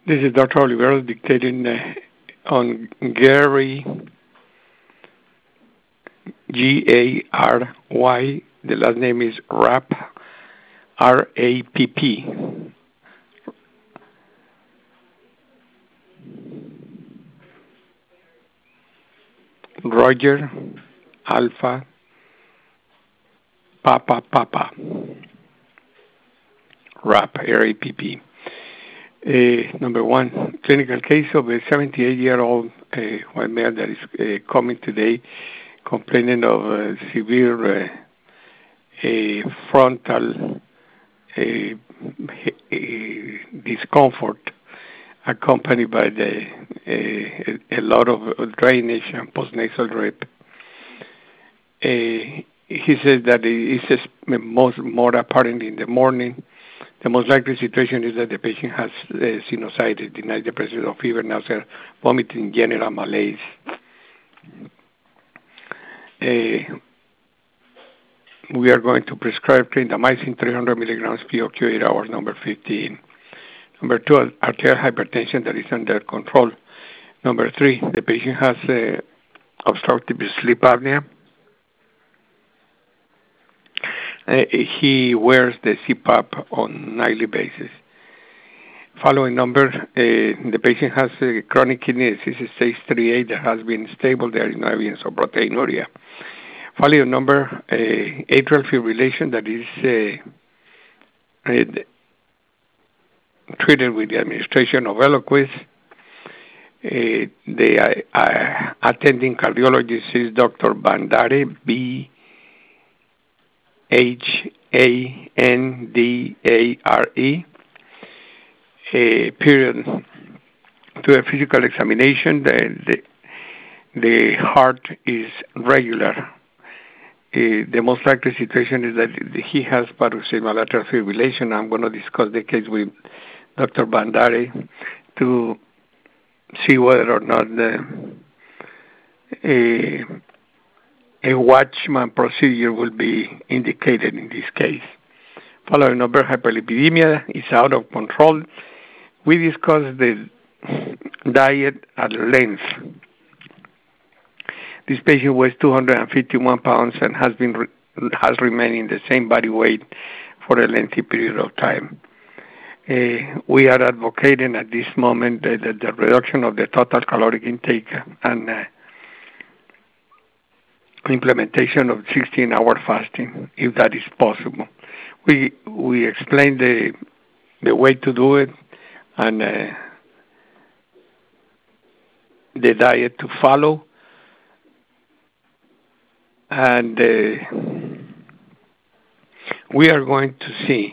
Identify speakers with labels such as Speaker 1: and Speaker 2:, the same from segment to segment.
Speaker 1: This is Dr. Oliveros dictating on Gary, Gary. The last name is Rapp, Rapp. Roger, Alpha, Papa. Rapp, Rapp. Number one, clinical case of a 78-year-old white male that is coming today complaining of severe frontal discomfort accompanied by a lot of drainage and postnasal drip. He says that it is more apparent in the morning. The most likely situation is that the patient has sinusitis, denies the presence of fever, nausea, vomiting, general malaise. We are going to prescribe clindamycin 300 milligrams POQ 8 hours, number 15. Number 2, arterial hypertension that is under control. Number 3, the patient has obstructive sleep apnea. He wears the CPAP on nightly basis. Following number, the patient has chronic kidney disease stage 3A that has been stable. There is no evidence of proteinuria. Following number, atrial fibrillation that is treated with the administration of Eliquis. The attending cardiologist is Dr. Bandare, Bhandare. Period. To a physical examination, the heart is regular. The most likely situation is that he has paroxysmal lateral fibrillation. I'm going to discuss the case with Dr. Bandare to see whether or not a Watchman procedure will be indicated in this case. Following number, hyperlipidemia is out of control. We discussed the diet at length. This patient weighs 251 pounds and has remained in the same body weight for a lengthy period of time. We are advocating at this moment the reduction of the total caloric intake and implementation of 16-hour fasting, if that is possible. We explained the way to do it and the diet to follow, and we are going to see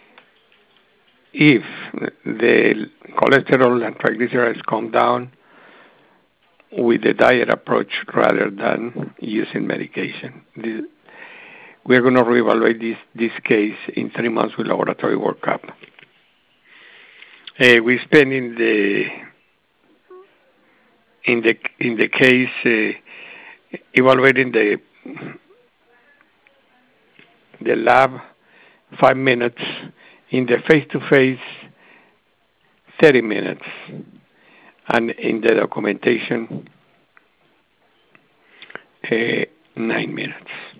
Speaker 1: if the cholesterol and triglycerides come down with the diet approach rather than using medication. We're going to reevaluate this case in 3 months with laboratory workup. We spend in the case evaluating the lab 5 minutes, in the face-to-face 30 minutes, and in the documentation 9 minutes.